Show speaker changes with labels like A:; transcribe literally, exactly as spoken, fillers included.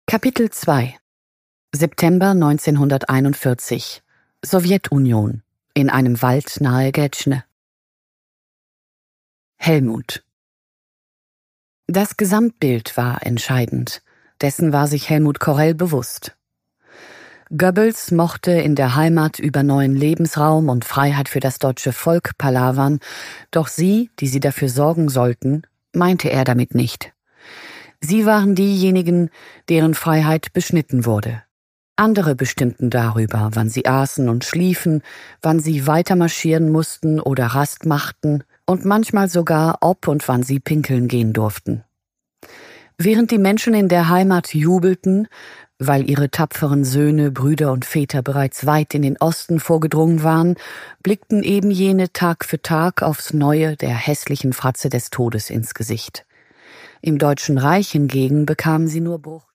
A: Kapitel zwei September neunzehnhunderteinundvierzig Sowjetunion in einem Wald nahe Getschne. Helmut. Das Gesamtbild war entscheidend, dessen war sich Helmut Korell bewusst. Goebbels mochte in der Heimat über neuen Lebensraum und Freiheit für das deutsche Volk palavern, doch sie, die sie dafür sorgen sollten, meinte er damit nicht. Sie waren diejenigen, deren Freiheit beschnitten wurde. Andere bestimmten darüber, wann sie aßen und schliefen, wann sie weitermarschieren mussten oder Rast machten und manchmal sogar, ob und wann sie pinkeln gehen durften. Während die Menschen in der Heimat jubelten, weil ihre tapferen Söhne, Brüder und Väter bereits weit in den Osten vorgedrungen waren, blickten eben jene Tag für Tag aufs Neue der hässlichen Fratze des Todes ins Gesicht. Im Deutschen Reich hingegen bekamen sie nur Bruch.